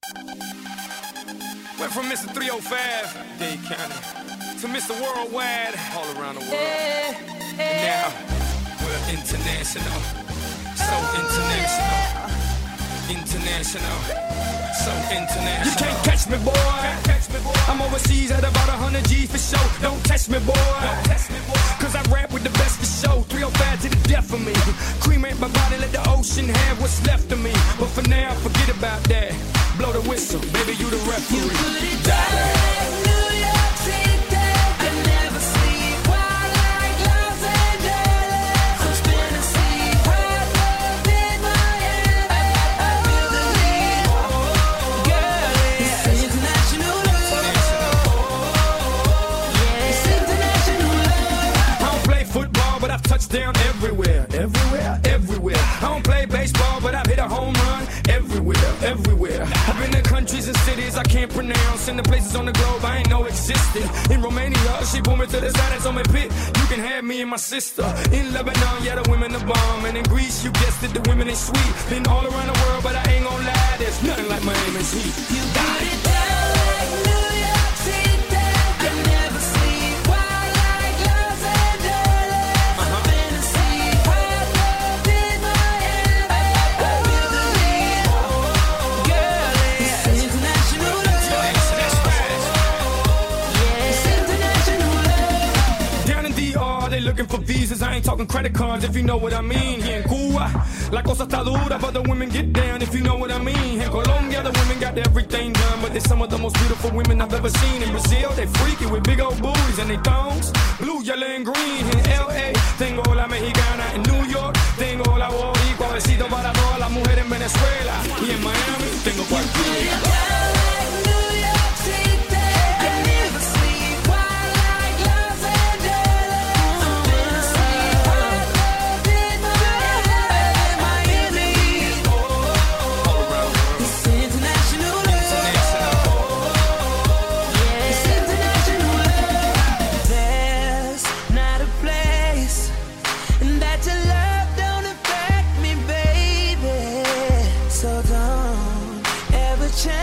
Went from Mr. 305, Dade County, to Mr. Worldwide, all around the world. And now, we're international, so international, international, so international. You can't catch me, boy. I'm overseas at about 100 G's for show. Don't test me, boy. Cause I rap with the best for show. 305 to the death of me. Cremate my body, let the ocean have what's left of me. But for now, forget about that. Blow the whistle, baby, you the referee. You put it down, New York City. I never sleep while like Los Angeles. I'm spinning sea, hot love in Miami. I feel the heat, girl, it's international love. It's international love. I don't play football, but I've touched down everywhere. Everywhere. I don't play baseball, but I've hit a home run everywhere. I've been to countries and cities I can't pronounce, and the places on the globe I ain't know existed. In Romania, she pulled me to the side and told me, Pit, you can have me and my sister. In Lebanon, yeah, the women are bomb. And in Greece, you guessed it, the women ain't sweet. Been all around the world, but I ain't gon' lie, there's nothing like Miami's heat. You got it down like New York City. I never sleep while like Los Angeles. I'm spinning sea, hot love in Miami. I feel the heat, girl, it's international love. It's international love. Down in DR, they looking for visas. I ain't talking credit cards, if you know what I mean. Here in Cuba, la cosa está dura, but the women get down, if you know what I mean. In Colombia, the women got everything done, but they're some of the most beautiful women I've ever seen. In Brazil, they freaky with big old booties and they thongs, blue, yellow, and green. In LA, tengo la mexicana. In New York, tengo la boricua. Besito para todas las mujeres en Venezuela. Y en Miami, tengo cualquiera. Down like New York City. I never sleep while like Los Angeles. I'm spinning sea, hot love in Miami. It's international love. It's international love. There's not a place that your love don't affect me, baby. So don't ever change.